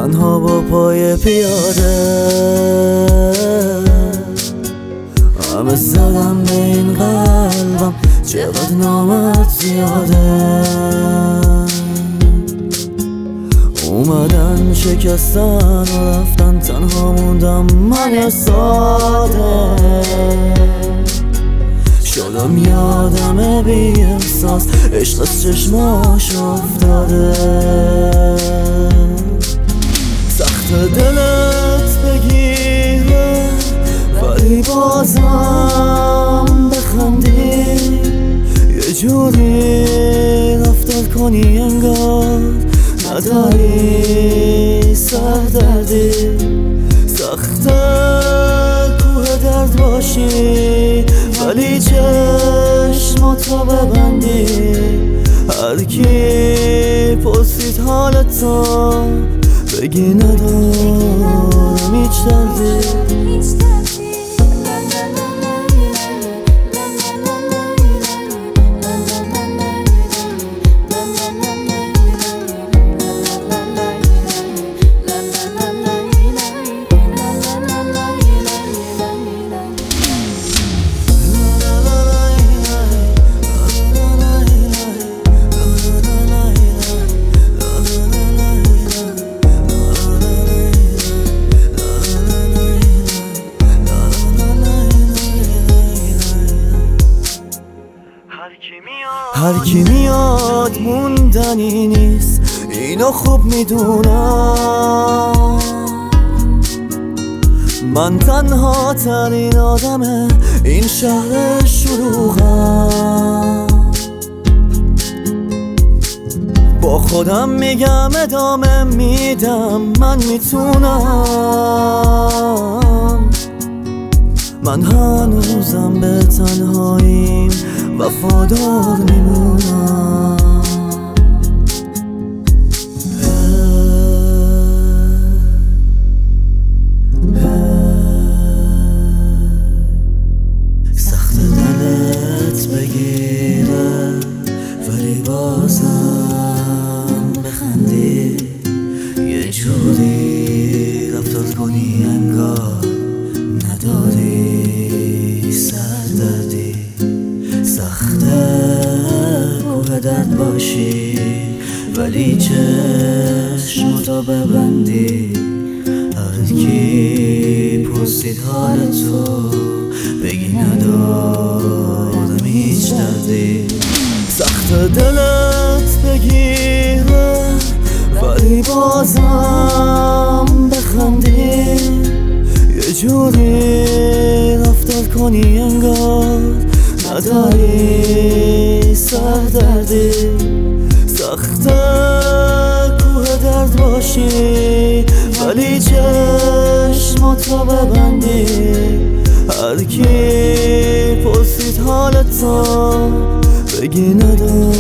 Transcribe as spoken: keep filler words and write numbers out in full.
تنها با پای پیاده همه زدم به این قلبم چقدر نامت زیاده. اومدن شکستن و رفتن تنها موندم من ساده. شدم یادم بی احساس عشق از چشماش افتاده. سخت دلت بگیره ولی بازم بخندی، یه جوری رفتار کنی انگار نداری سردردی. سخته کوه درد باشی ولی چشماتو ببندی. هر کی پرسید حالتو بگی ندارم هیچ دردی. هر کی میاد موندنی نیست، اینو خوب میدونم. من تنها ترین آدم این شهر شلوغم. با خودم میگم ادامه میدم من میتونم. من هنوزم به تنهاییم وفادار میمونم. سخت دلت بگیره ولی بازم بخندی، یه جوری رفتار کنی انگار نداری سردردی. سخته کوه درد باشی ولی چشماتو ببندی. هر کی پرسید حالتو بگی ندارم هیچ دردی. سخت دلت بگیره ولی بازم بخندی، یه جوری رفتار کنی انگار نداری سردردی. سخته کوه درد باشی ولی چشماتو ببندی. هر کی پرسید حالتو بگی نداری